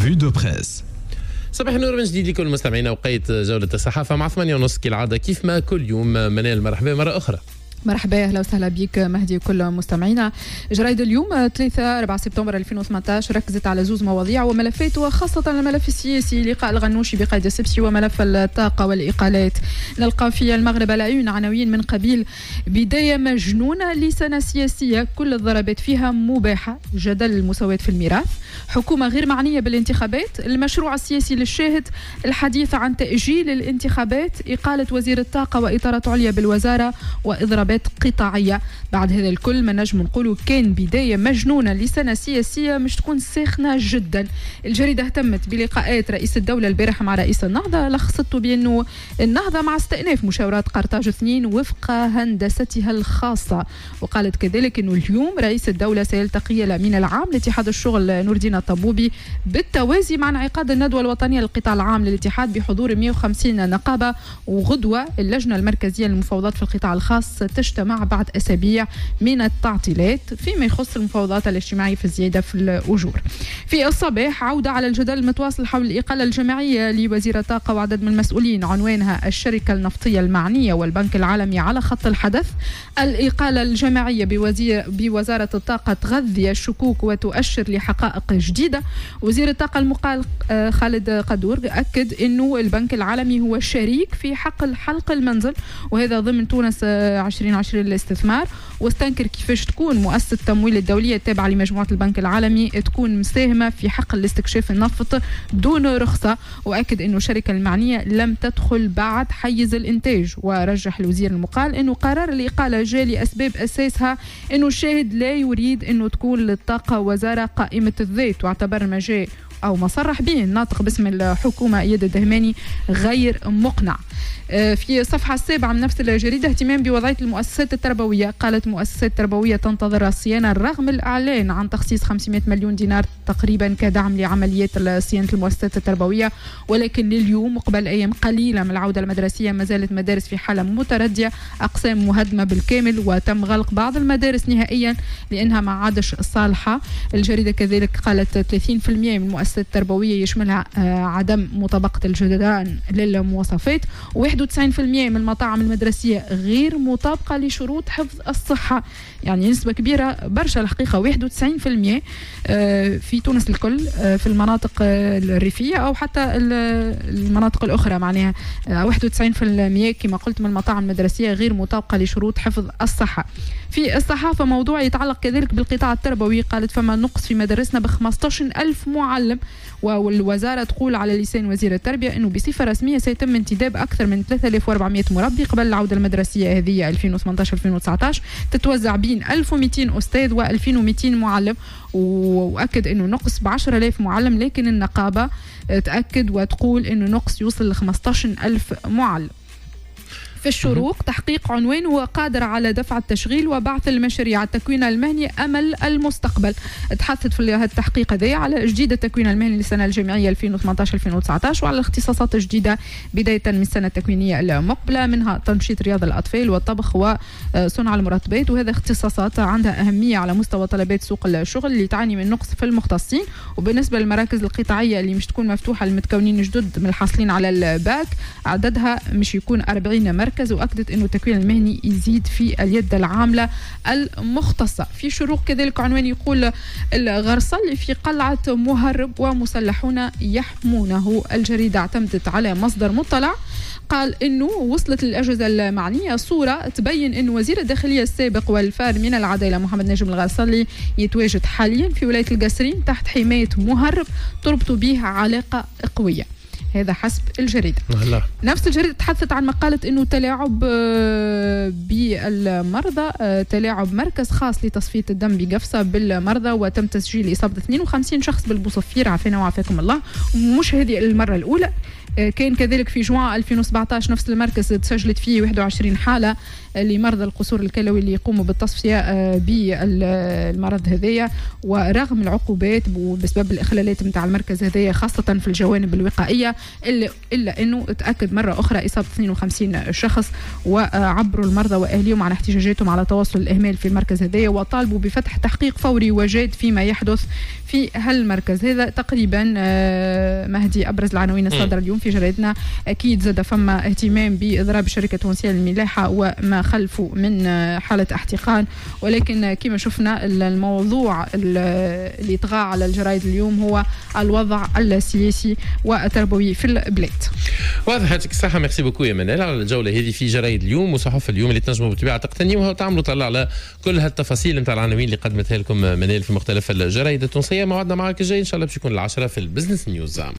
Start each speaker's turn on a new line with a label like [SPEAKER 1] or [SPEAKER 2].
[SPEAKER 1] Revue de presse.
[SPEAKER 2] صباح النور من جديد لكل مستمعينا وقيت جولة الصحافة مع 8:30 كالعادة كيف ما كل يوم. منال مرحبا مرة أخرى.
[SPEAKER 3] مرحبا اهلا وسهلا بك مهدي وكل مستمعينا. جرايد اليوم 3-4 سبتمبر 2018 ركزت على زوز مواضيع وملفات، وخاصة الملف السياسي لقاء الغنوشي بقيد السبسي وملف الطاقة والإقالات. نلقى في المغرب العيون عناوين من قبيل بداية مجنونة لسنة سياسية كل الضربات فيها مباحة، جدل المساواة في الميراث، حكومة غير معنية بالانتخابات، المشروع السياسي للشاهد، الحديث عن تأجيل الانتخابات، إقالة وزير الطاقة وإطارات عليا بالوزارة، وإضرابات قطاعية. بعد هذا الكل ما نجم نقولوا كان بداية مجنونة لسنة سياسية مش تكون ساخنة جدا. الجريدة اهتمت بلقاءات رئيس الدولة البارح مع رئيس النهضة، لخصته بأنه النهضة مع استئناف مشاورات قرطاج 2 وفق هندستها الخاصة، وقالت كذلك أنه اليوم رئيس الدولة سيلتقي الأمين العام لاتحاد الشغل نور الدين الطبوبي بالتوازي مع انعقاد الندوة الوطنية للقطاع العام للاتحاد بحضور 150 نقابة. وغدوة اللجنة المركزية للمفاوضات في القطاع الخاص تجتمع بعد أسابيع من التعطيلات فيما يخص المفاوضات الاجتماعية في الزيادة في الأجور. في الصباح عودة على الجدل المتواصل حول الإقالة الجماعية لوزير الطاقة وعدد من المسؤولين، عنوانها الشركة النفطية المعنية والبنك العالمي على خط الحدث. الإقالة الجماعية بوزارة الطاقة تغذي الشكوك وتؤشر لحقائق جديدة. وزير الطاقة المقال خالد قدور أكد أنه البنك العالمي هو شريك في حقل حلق المنزل، وهذا ضمن تونس 2020 للاستثمار، واستنكر كيفاش تكون مؤسسة التمويل الدولية التابعة لمجموعة البنك العالمي تكون مساهمة في حقل لاستكشاف النفط دون رخصة، وأكد أنه الشركة المعنية لم تدخل بعد حيز الإنتاج. ورجح الوزير المقال أنه قرار الإقالة جاء لأسباب أساسها أنه الشاهد لا يريد أنه تكون للطاقة وزارة قائمة الذات، واعتبر ما جاء أو ما صرح به الناطق باسم الحكومة إياد الدهماني غير مقنع. في الصفحة 7 من نفس الجريدة اهتمام بوضعية المؤسسات التربوية. قالت المؤسسات التربوية تنتظر الصيانة رغم الإعلان عن تخصيص 500 مليون دينار تقريبا كدعم لعمليات صيانة المؤسسات التربوية، ولكن لليوم وقبل أيام قليلة من العودة المدرسية ما زالت مدارس في حالة متردية، أقسام مهدمة بالكامل، وتم غلق بعض المدارس نهائيا لأنها ما عادش صالحة. الجريدة كذلك قالت 30% من المؤسسات التربوية يشملها عدم مطابقة الجدران للمواصفات، و91% من المطاعم المدرسية غير مطابقة لشروط حفظ الصحة. يعني نسبة كبيرة برشا الحقيقة، 91% في تونس الكل، في المناطق الريفية أو حتى المناطق الأخرى، معناها 91% كما قلت من المطاعم المدرسية غير مطابقة لشروط حفظ الصحة. في الصحافة موضوع يتعلق كذلك بالقطاع التربوي، قالت فما نقص في مدارسنا ب15,000 معلم، والوزارة تقول على لسان وزير التربية أنه بصفة رسمية سيتم انتداب أكثر من 3400 مربي قبل العودة المدرسية هذه 2018-2019، تتوزع بين 1200 أستاذ و2200 معلم، وأكد أنه نقص ب10,000 معلم، لكن النقابة تأكد وتقول أنه نقص يوصل ل 15,000 معلم. في الشروق تحقيق عنوانه وقادر على دفع التشغيل وبعث المشاريع، التكوين المهني أمل المستقبل. تحدثت في التحقيق هذا على جديد التكوين المهني للسنة الجامعية 2018-2019 وعلى اختصاصات جديدة بداية من السنة التكوينية المقبلة، منها تنشيط رياض الأطفال والطبخ وصنع المرطبات، وهذا اختصاصات عندها أهمية على مستوى طلبات سوق الشغل اللي تعاني من نقص في المختصين. وبالنسبة للمراكز القطاعية اللي مش تكون مفتوحة للمتكونين جدد من الحاصلين على الباك، عددها مش يكون 40 مركز، وأكدت أنه التكوين المهني يزيد في اليد العاملة المختصة. في شروق كذلك عنوان يقول الغرصل في قلعة مهرب ومسلحون يحمونه. الجريدة اعتمدت على مصدر مطلع قال أنه وصلت للأجهزة المعنية صورة تبين أن وزير الداخلية السابق والفار من العدالة محمد نجم الغرصلي يتواجد حاليا في ولاية القصرين تحت حماية مهرب تربط به علاقة قوية، هذا حسب الجريدة. نفس الجريدة تحدثت عن مقالة أنه تلاعب بالمرضى، تلاعب مركز خاص لتصفية الدم بقفصة بالمرضى، وتم تسجيل إصابة 52 شخص بالبوصفير، عافانا وعافاكم الله. ومش هذه المرة الأولى، كان كذلك في جوان 2017 نفس المركز تسجلت فيه 21 حالة لمرضى القصور الكلوي اللي يقوموا بالتصفية بالمرض هذايا، ورغم العقوبات بسبب الإخلالات متاع المركز هذايا خاصة في الجوانب الوقائية، إلا أنه تأكد مرة أخرى إصابة 52 شخص، وعبروا المرضى وأهليهم عن احتجاجاتهم على تواصل الإهمال في المركز هذايا، وطالبوا بفتح تحقيق فوري وجاد فيما يحدث في هالمركز هذا. تقريبا مهدي أبرز العناوين الصادرة اليوم في جريدتنا. أكيد زاد فما اهتمام بإضراب شركة تونسية للملاحة وما خلفوا من حالة احتقان، ولكن كما شفنا الموضوع اللي طغى على الجرائد اليوم هو الوضع السياسي والتربوي في البلاد.
[SPEAKER 2] واضح. يعطيك الصحة. ميرسي بوكو يا منال على الجولة هذه في جرايد اليوم وصحف اليوم اللي تنجموا بالطبيعة تقتنيوها وتعملوا طلع على كل هالتفاصيل نتاع العناوين اللي قدمتها لكم منال في مختلف الجرايد التونسية. موعدنا معك الجاي إن شاء الله باش يكون 10 في البزنس نيوز.